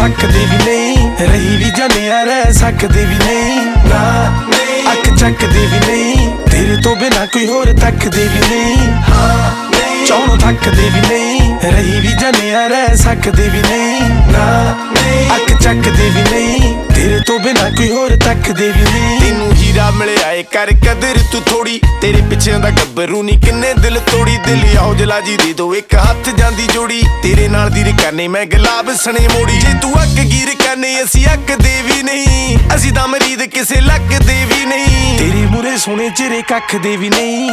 ਥੱਕਦੇ ਵੀ ਨਹੀਂ, ਰਹੀ ਵੀ ਜਾਂਦੇ ਆ ਰਹਿ ਸਕਦੇ ਵੀ ਨਹੀਂ, ਨਾ ਅੱਖ ਚੱਕਦੇ ਵੀ ਨਹੀਂ, ਤੇਰੇ ਤੋਂ ਬਿਨਾ ਕੋਈ ਹੋਰ ਤੱਕਦੇ ਵੀ ਨਹੀਂ, ਚੌਂ ਥੱਕਦੇ ਵੀ ਨਹੀਂ, ਰਹੀ ਵੀ ਜਾਂਦੇ ਆ ਰਹਿ ਸਕਦੇ ਵੀ ਨਹੀਂ, ਨਾ ਅੱਖ ਚੱਕਦੇ ਵੀ ਨਹੀਂ, ਤੇਰੇ ਤੋਂ ਬਿਨਾ ਕੋਈ ਹੋਰ ਤੱਕਦੇ ਵੀ ਨਹੀਂ। ਤੈਨੂੰ ਹੀਰਾ ਮਿਲਿਆ ਏ ਕਰ ਕਦਰ ਤੂੰ ਥੋੜੀ, ਤੇਰੇ ਪਿੱਛੇ ਦਾ ਗੱਭਰੂ ਨੀ ਕਿੰਨੇ ਦਿਲ ਤੋੜੀ, ਦਿਲ ਆਓ ਜਲਾ ਜੀ ਦੇ ਦੋ ਇੱਕ ਹੱਥ ਜਾਂਦੀ ਜੋੜੀ, ਤੇਰੇ ਨਾਲ ਦੀ ਰਕਾਨੇ ਮੈਂ ਗੁਲਾਬ ਸਣੇ ਮੋੜੀ, ਜੇ ਤੂੰ ਅੱਕ ਗੀਰ ਕਾਨੇ ਅਸੀਂ ਅੱਕਦੇ ਵੀ ਨਹੀਂ, ਅਸੀਂ ਤਾਂ ਮਰੀਦ ਕਿਸੇ ਲੱਕਦੇ ਵੀ ਨਹੀਂ, ਤੇਰੇ ਮੂਰੇ ਸੋਹਣੇ ਚਿਹਰੇ ਕੱਖਦੇ ਵੀ ਨਹੀਂ,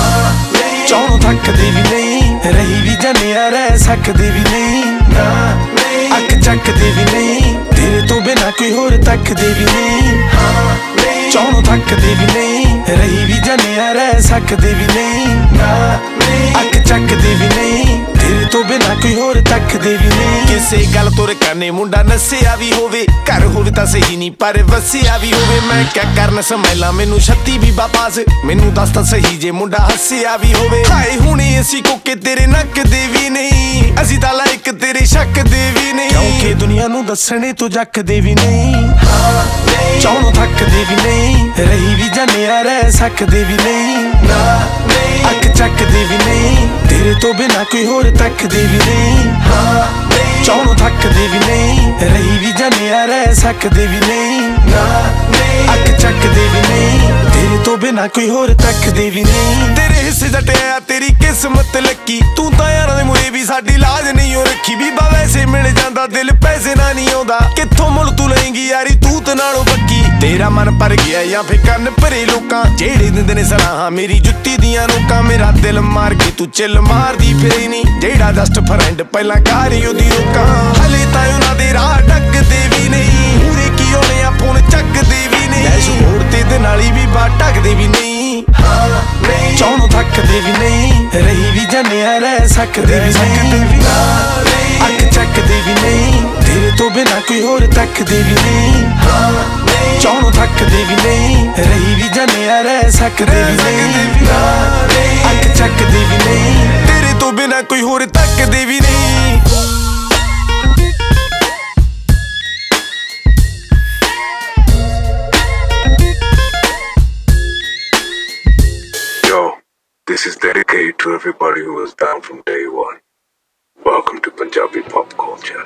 ਚੌਂ ਥੱਕਦੇ ਵੀ ਨਹੀਂ, ਰਹੀ ਵੀ ਜਾਂਦੇ ਆ ਰਹਿ ਸਕਦੇ ਵੀ ਨਹੀਂ, ਨਾ ਅੱਖ ਚੱਕਦੇ ਵੀ ਨਹੀਂ, ਤੇਰੇ ਤੋਂ ਬਿਨਾ ਕੋਈ ਹੋਰ ਤੱਕਦੇ ਵੀ ਨਹੀਂ, ਚੌਂ ਥੱਕਦੇ ਵੀ ਨਹੀਂ, ਰਹੀ ਵੀ ਜਾਂਦੇ ਆ ਰਹਿ ਸਕਦੇ ਵੀ ਨਹੀਂ, ਨਾ ਅੱਖ ਚੱਕਦੇ ਵੀ ਨਹੀਂ, ਤੇਰੇ ਤੋਂ ਬਿਨਾ ਕੋਈ ਹੋਰ ਤੱਕਦੇ ਵੀ ਨਹੀਂ। ਕਿਸੇ ਗੱਲ ਤੋਂ ਰਕਾਨੇ ਮੁੰਡਾ ਨਸਿਆ ਵੀ ਹੋਵੇ, ਘਰ ਹੋਵੇ ਤਾਂ ਸਹੀ ਨਹੀਂ ਪਰ ਵਸਿਆ ਵੀ ਹੋਵੇ, ਮੈਂ ਕਿਆ ਕਰਨ ਸਮੈਲਾ ਮੈਨੂੰ ਛੱਤੀ ਵੀ ਵਾਪਸ, ਮੈਨੂੰ ਦੱਸ ਤਾਂ ਸਹੀ ਜੇ ਮੁੰਡਾ ਹੱਸਿਆ ਵੀ ਹੋਵੇ, ਹਾਏ ਹੁਣੇ ਅਸੀਂ ਕੋਕੇ ਤੇਰੇ ਨੱਕਦੇ ਵੀ ਨਹੀਂ, ਅਸੀਂ ਤਾਂ ਲਾਇਕ ਤੇਰੇ ਸ਼ੱਕ ਦੇ ਵੀ ਨਹੀਂ, ਕਿਉਂਕਿ ਦੁਨੀਆ ਨੂੰ ਦੱਸਣੇ ਤੋਂ ਜੱਕਦੇ ਵੀ ਨਹੀਂ, ਚੌਂ ਥੱਕਦੇ ਵੀ ਨਹੀਂ, ਰਹੀ ਵੀ ਜਾਂਦੇ ਆ ਰਹਿ ਸਕਦੇ ਵੀ ਨਹੀਂ, ਨਾ ਅੱਖ ਚੱਕਦੇ ਵੀ ਨਹੀਂ, ਤੇਰੇ ਤੋਂ ਬਿਨਾ ਕੋਈ ਹੋਰ ਤੱਕਦੇ ਵੀ ਨਹੀਂ, ਚੌਂ ਥੱਕਦੇ ਵੀ ਨਹੀਂ, ਰਹੀ ਵੀ ਜਾਂਦੇ ਆ ਰਹਿ ਸਕਦੇ ਵੀ ਨਹੀਂ, ਨਾ ਅੱਖ ਚੱਕਦੇ ਵੀ ਨਹੀਂ, ਤੇਰੇ ਤੋਂ ਬਿਨਾ ਕੋਈ ਹੋਰ ਤੱਕਦੇ ਵੀ ਨਹੀਂ। ਤੇਰੇ ਹਿੱਸੇ ਜਟਿਆ ਤੇਰੀ ਕਿਸਮਤ ਲੱਕੀ, ਤੂੰ ਤਾਂ ਯਾਰਾਂ ਦੇ ਮੂਰੇ ਵੀ ਸਾਡੀ ਲਾਜ ਨਹੀਂ ਓ ਰੱਖੀ, ਬੀਬਾ ਵੈਸੇ ਮਿਲ ਜਾਂਦਾ ਦਿਲ ਪੈਸੇ ਨਾਲ ਨਹੀਂ ਆਉਂਦਾ, ਕਿੱਥੋਂ ਮੁੱਲ ਤੂੰ ਲਏਂਗੀ ਯਾਰੀ ਤੂੰ ਤੇ ਨਾਲੋਂ ਬੱਕੀ, ਤੇਰਾ ਮਨ ਭਰ ਗਿਆ ਜਾਂ ਫੇ ਕੰਨ ਭਰੇ ਲੋਕਾਂ, ਜਿਹੜੇ ਦਿੰਦੇ ਨੇ ਸਲਾਹਾਂ ਮੇਰੀ ਜੁੱਤੀ ਦੀਆਂ ਨੋਕਾਂ, ਮੇਰਾ ਦਿਲ ਮਾਰ ਕੇ ਤੂੰ ਚਿੱਲ ਮਾਰਦੀ ਫਿਰੇ ਨਹੀਂ, ਜਿਹੜਾ ਜਸਟ ਫਰੈਂਡ ਪਹਿਲਾਂ ਗਾਰੀ ਉਹਦੀ ਰੋਕਾਂ, ਹਲੇ ਤਾਂ ਉਹਨਾਂ ਦੇ ਰਾਹ ਡੱਕਦੇ ਵੀ ਨਹੀਂ, ਪੂਰੇ ਕੀ ਹੋਣੇ ਆ ਫੋਨ ਚੱਕਦੇ ਵੀ ਨਹੀਂ, ਐਸ਼ ਹੋਰ ਤੇ ਦੇ ਨਾਲੀ ਵੀ ਬਾਹ ਢੱਕਦੇ ਵੀ ਨਹੀਂ, ਚੌਂ ਥੱਕਦੇ ਵੀ ਨਹੀਂ, ਰਹੀ ਵੀ ਜਾਂਦੇ ਆ ਰਹਿ ਸਕਦੇ ਵੀ ਨਹੀਂ, ਅੱਖ ਚੱਕਦੇ ਵੀ ਨਹੀਂ, ਤੇਰੇ ਤੋਂ ਬਿਨਾ ਕੋਈ ਹੋਰ ਤੱਕਦੇ ਵੀ ਨਹੀਂ, ਚੌਂ ਥੱਕਦੇ ਵੀ ਨਹੀਂ, ਰਹੀ ਵੀ ਜਾਂਦੇ ਆ ਰਹਿ ਸਕਦੇ ਵੀ ਨਹੀਂ, ਅੱਖ ਚੱਕਦੇ ਵੀ ਨਹੀਂ, ਤੇਰੇ ਤੋਂ ਬਿਨਾ ਕੋਈ ਹੋਰ ਤੱਕਦੇ ਵੀ ਨਹੀਂ। Yo, this is dedicated to everybody who was down from day one. Welcome to Punjabi pop culture.